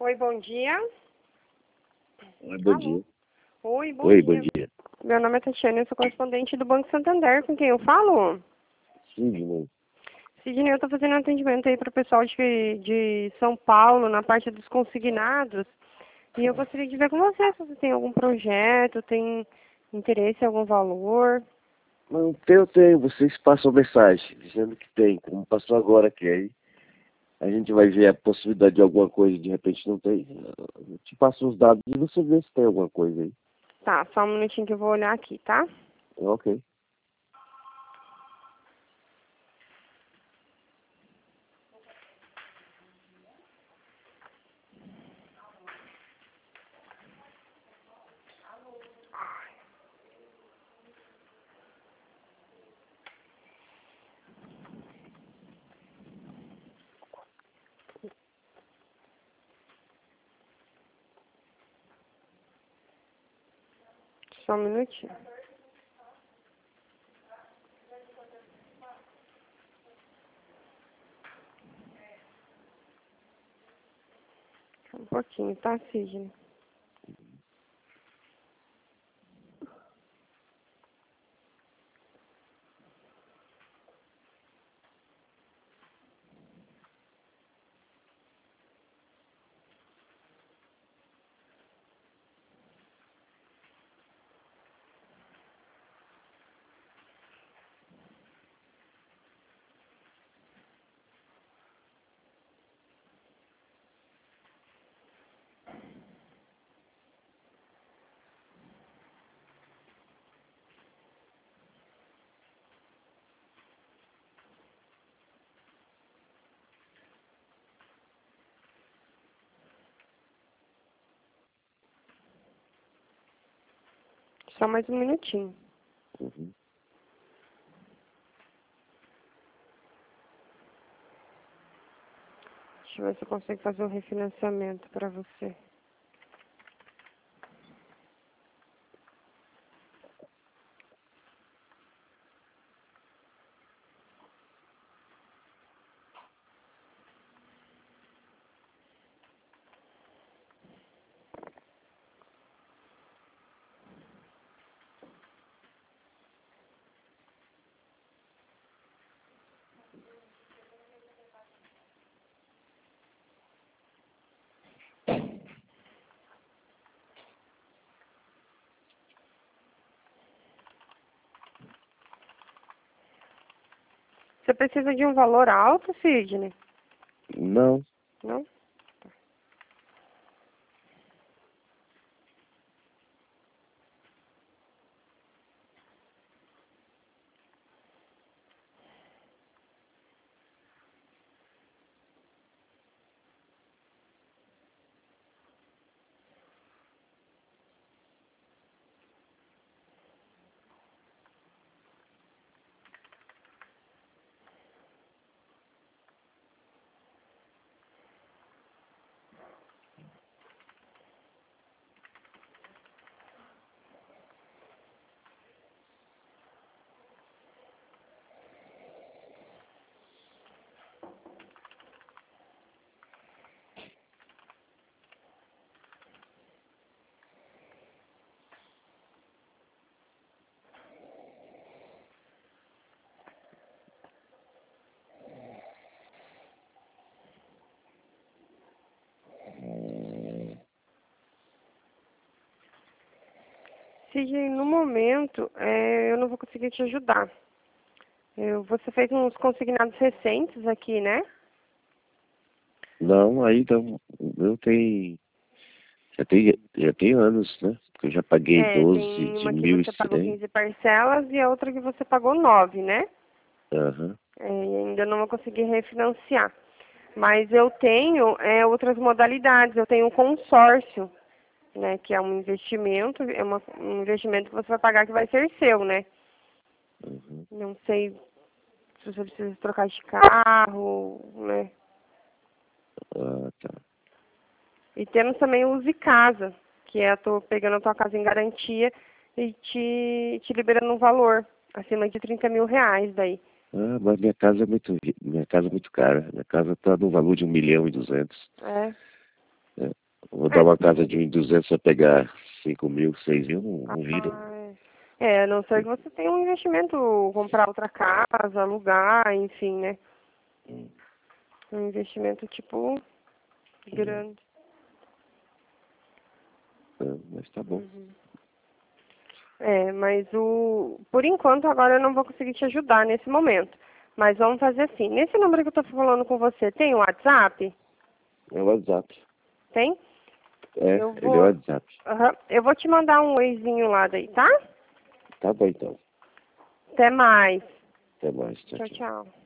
Oi, bom dia. Oi, bom Alô? dia. Oi, bom Oi, dia. bom dia. Meu nome é Tatiana, eu sou correspondente do Banco Santander, com quem eu falo? Sim, irmão. Sidney, eu estou fazendo um atendimento aí para o pessoal de São Paulo, na parte dos consignados, e eu gostaria de ver com você se você tem algum projeto, tem interesse em algum valor. Não, tenho. Vocês passam mensagem dizendo que tem, como passou agora aqui. Aí a gente vai ver a possibilidade de alguma coisa, de repente não tem. Eu te passo os dados e você vê se tem alguma coisa aí. Tá, só um minutinho que eu vou olhar aqui, tá? Ok. Só um minutinho. Só um pouquinho, tá, Sidney? Só mais um minutinho. Uhum. Deixa eu ver se eu consigo fazer um refinanciamento para você. Você precisa de um valor alto, Sidney? Não. Não? Sidney, no momento, eu não vou conseguir te ajudar. Você fez uns consignados recentes aqui, né? Não, aí então, eu tenho. Já tem anos, né? Porque eu já paguei doze Tem de uma que mil e você pagou cem 15 parcelas e a outra que você pagou 9, né? Aham. E ainda não vou conseguir refinanciar. Mas eu tenho outras modalidades. Eu tenho um consórcio, né? Que é um investimento, um investimento que você vai pagar que vai ser seu, né? Uhum. Não sei se você precisa trocar de carro, né? Ah, tá. E temos também o Use Casa, que é tô pegando a tua casa em garantia e te liberando um valor acima de 30 mil reais daí. Ah, mas minha casa é muito cara. Minha casa está no valor de 1.200.000. É. É. Vou dar uma casa de 1.200 para pegar 5.000, 6.000, não vira. A não ser que você tenha um investimento, comprar outra casa, alugar, enfim, né? Um investimento, tipo, grande. Mas tá bom. Mas por enquanto agora eu não vou conseguir te ajudar nesse momento. Mas vamos fazer assim, nesse número que eu tô falando com você, tem o WhatsApp? É o WhatsApp. Tem? Ele é o WhatsApp. Eu vou te mandar um oizinho lá daí, tá? Tá bom então. Até mais. Até mais. Tchau, tchau.